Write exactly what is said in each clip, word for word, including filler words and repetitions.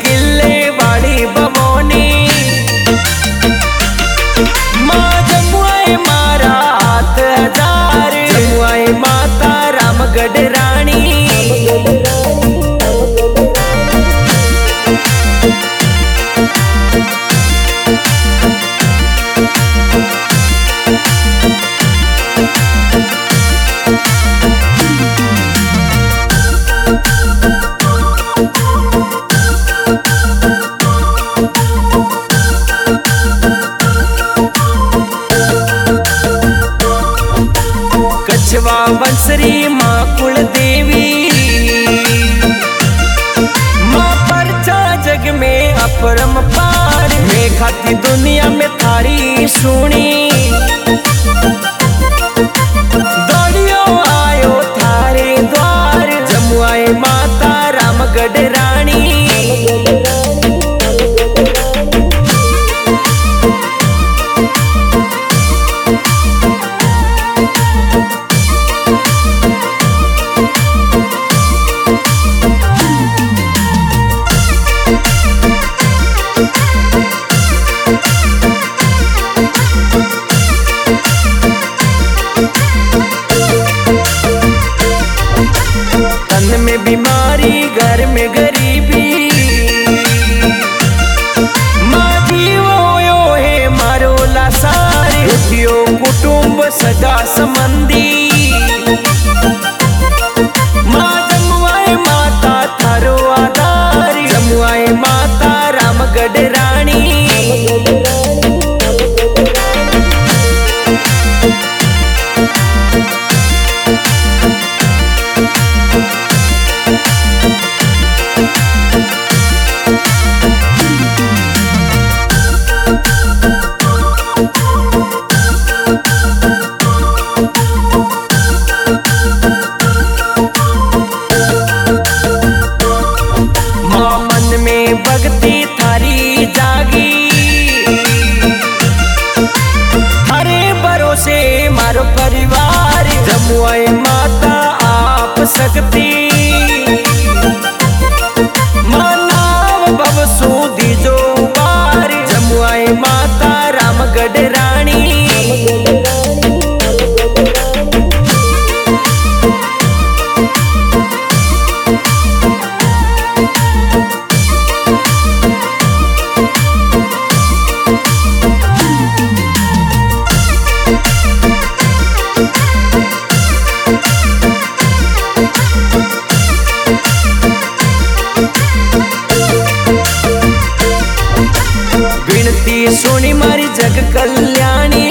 किले वाली बमोनी माँ जमुआई मारा हाथ हजार जमुआई माता रामगढ़ रानी कछवा बंसरी माँ कुल देवी माँ परचा जग में अपरम पार मैं खाती दुनिया में थारी सुनी दौड़ियो आयो थारे द्वार जमुआई माता रामगढ़ रानी तन में बीमारी घर में गरीबी माँ जीवो यो है मारो लासारी उठियो कुटुंब सगा संबंधी माँ जमुआई माता थारो आधार जमुआई माता रामगढ़ रानी भक्ति थारी जागी हरे भरोसे मारो परिवार जमुआई माता आप सकती मानव भव सूदी जो बार जमुआई माता रामगढ़ रानी सोनी मारी जग कल्याणी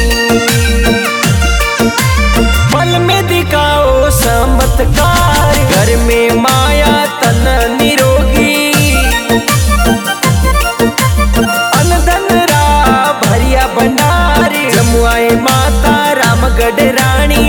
पल में दिखाओ चमत्कार घर में माया तन निरोगी अनधन रा भरिया भंडारी जमुआई माता रामगढ़ रानी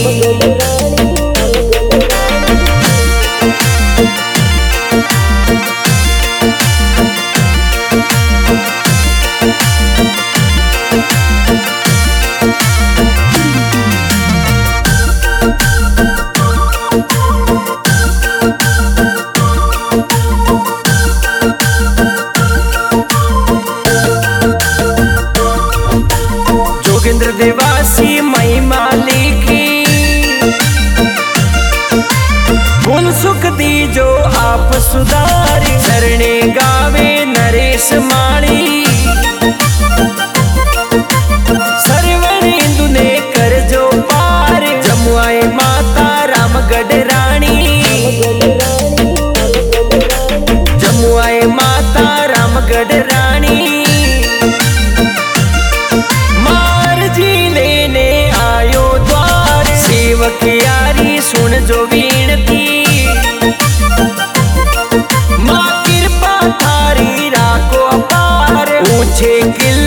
जोगिंद्र देवासी महिमा लिखी गुण सुख दी जो आप सुधारी शरणे गावे नरेश माणी सरवण इंदु ने कर जो पार जमुआई माता रामगढ़ रानी जमुआई माता रामगढ़ रानी सेवक यारी सुन जो वीणती माँ कृपा थारी राखो अपार ऊंचे किल